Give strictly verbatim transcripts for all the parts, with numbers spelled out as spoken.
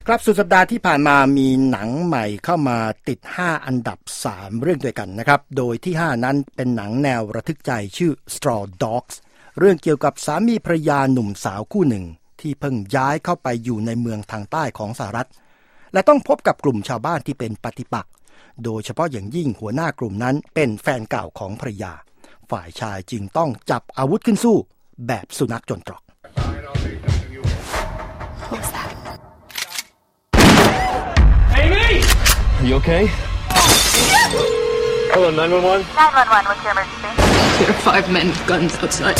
ครับสุดสัปดาห์ที่ผ่านมามีหนังใหม่เข้ามาติดห้าอันดับสามเรื่องด้วยกันนะครับโดยที่ห้านั้นเป็นหนังแนวระทึกใจชื่อ Straw Dogs เรื่องเกี่ยวกับสามีภรรยาหนุ่มสาวคู่หนึ่งที่เพิ่งย้ายเข้าไปอยู่ในเมืองทางใต้ของสหรัฐและต้องพบกับกลุ่มชาวบ้านที่เป็นปฏิปักษ์โดยเฉพาะอย่างยิ่งหัวหน้ากลุ่มนั้นเป็นแฟนเก่าของภรรยาฝ่ายชายจึงต้องจับอาวุธขึ้นสู้แบบสุนัขจนตรอก Are you okay? Hello, nine one one? nine one one, what's your emergency? There are five men with guns outside.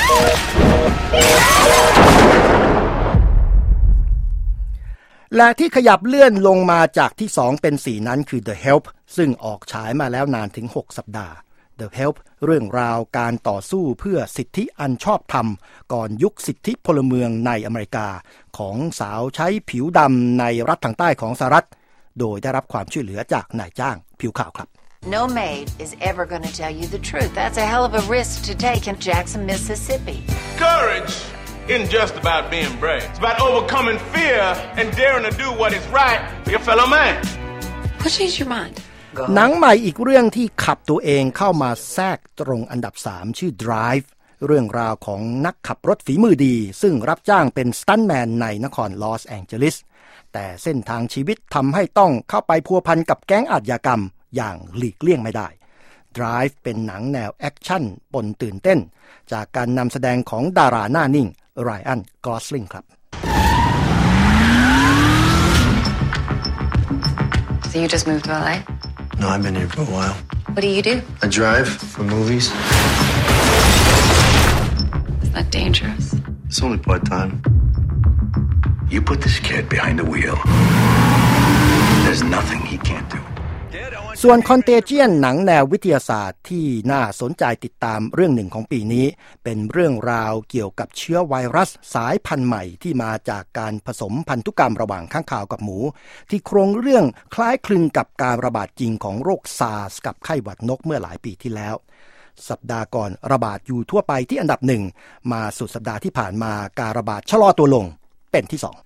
และที่ขยับเลื่อนลงมาจากที่สองเป็นสี่นั้นคือ The Help ซึ่งออกฉายมาแล้วนานถึงหกสัปดาห์ The Help เรื่องราวการต่อสู้เพื่อสิทธิอันชอบธรรมก่อนยุคสิทธิพลเมืองในอเมริกาของสาวใช้ผิวดำในรัฐทางใต้ของสหรัฐโดยได้รับความช่วยเหลือจากนายจ้างผิวขาวครับ No maid is ever going to tell you the truth. That's a hell of a risk to take in Jackson, Mississippi. Courage isn't just about being brave. It's about overcoming fear and daring to do what is right for your fellow man. What changed your mind? หนังใหม่อีกเรื่องที่ขับตัวเองเข้ามาแทรกตรงอันดับสามชื่อ Drive เรื่องราวของนักขับรถฝีมือดีซึ่งรับจ้างเป็นสตันท์แมนในนครลอสแองเจลิสแต่เส้นทางชีวิตทำให้ต้องเข้าไปพัวพันกับแก๊งอาชญากรรมอย่างหลีกเลี่ยงไม่ได้ Drive เป็นหนังแนวแอคชั่นปนตื่นเต้นจากการนำแสดงของดาราหน้านิ่งไรอัน กอสลิงครับ So you just moved to L A? No, I've been here for a while. What do you do? I drive for movies. Is that dangerous? It's only part-time. You put this kid behind the wheel. There's nothing he can't do. ส่วน Contagion หนังแนววิทยาศาสตร์ที่น่าสนใจติดตามเรื่องหนึ่งของปีนี้เป็นเรื่องราวเกี่ยวกับเชื้อไวรัสสายพันธุ์ใหม่ที่มาจากการผสมพันธุกรรมระหว่างข้างคาวกับหมูที่โครงเรื่องคล้ายคลึงกับการระบาดจริงของโรคซาร์สกับไข้หวัดนกเมื่อหลายปีที่แล้วสัปดาห์ก่อนระบาดอยู่ทั่วไปที่อันดับหนึ่งมาสุดสัปดาห์ที่ผ่านมาการระบาดชะลอตัวลงเป็นที่สอง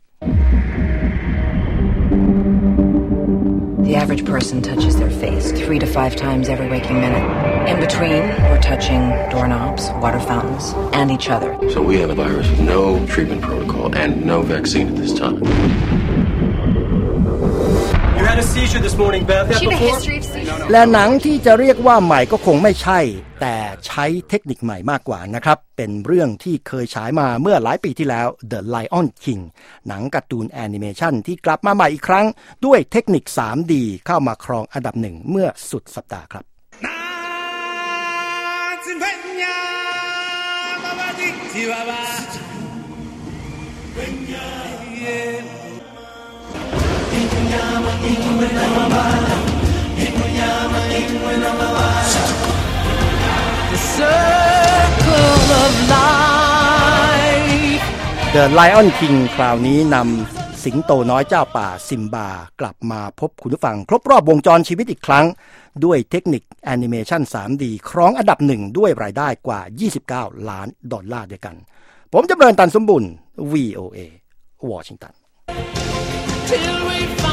The average person touches their face three to five times every waking minute. In between, we're touching doorknobs, water fountains, and each other. So we have a virus with no treatment protocol and no vaccine at this time. You had a seizure this morning, Beth. She had a history of seizures. และหนังที่จะเรียกว่าใหม่ก็คงไม่ใช่แต่ใช้เทคนิคใหม่มากกว่านะครับเป็นเรื่องที่เคยฉายมาเมื่อหลายปีที่แล้ว The Lion King หนังการ์ตูนแอนิเมชันที่กลับมาใหม่อีกครั้งด้วยเทคนิค ทรี ดี เข้ามาครองอันดับหนึ่งเมื่อสุดสัปดาห์ครับ The circle of life. The Lion King คราวนี้นำสิงโตน้อยเจ้าป่าซิมบากลับมาพบคุณผู้ฟังครบรอบวงจรชีวิตอีกครั้งด้วยเทคนิคแอนิเมชัน ทรี ดี ครองอันดับหนึ่งด้วยรายได้กว่ายี่สิบเก้าล้านดอลลาร์ด้วยกันผมจำเริญตันสมบุญ วี โอ เอ วอชิงตัน